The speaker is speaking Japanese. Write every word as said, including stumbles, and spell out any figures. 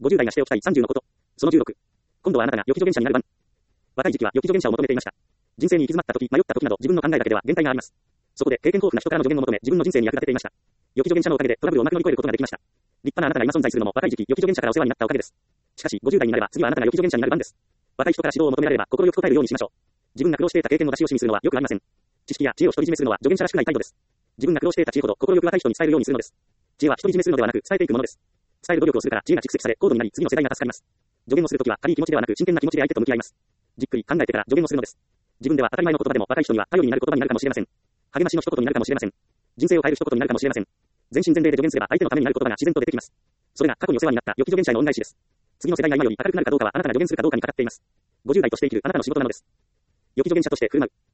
ごじゅう代がしておきたいさんじゅうのこと。そのじゅうろく。今度はあなたが予期助言者になる番。若い時期は予期助言者を求めていました。人生に行き詰まった時、迷った時など自分の考えだけでは限界があります。そこで経験豊富な人からの助言を求め自分の人生に役立てていました。予期助言者のおかげでトラブルをうまく乗り越えることができました。立派なあなたが今存在するのも若い時期予期助言者からお世話になったおかげです。しかしごじゅう代になれば次はあなたが予期助言者になる番です。若い人から指導を求められれば心よく答えるようにしましょう。自分が苦労していた経験の出し惜しみするのはよくありません。知識や知恵を独り占めするのは助言者らしくない態度です。自分が苦労していた知恵ほど心よく若い人に伝えるようにするのです。知恵は独り占めするのではなく伝えていくものです。伝える努力をするから知恵が蓄積され高度になり次の世代が助かります。助言をするときは軽い気持ちではなく真剣な気持ちで相手と向き合います。じっくり考えてから助言をするのです。自分では当たり前の言葉でも若い人には頼りになる言葉になるかもしれません。励ましの一言になるかもしれません。人生を変える一言になるかもしれません。全身全霊で助言すれば相手のためになる言葉が自然と出てきます。それが過去にお世話になった予期助言者への恩返しです。次の世代が今より明るくなるかどうかはあなたが助言するかどうかにかかっています。ごじゅう代として生きるあなたの仕事なのです。予期助言者として振る舞う。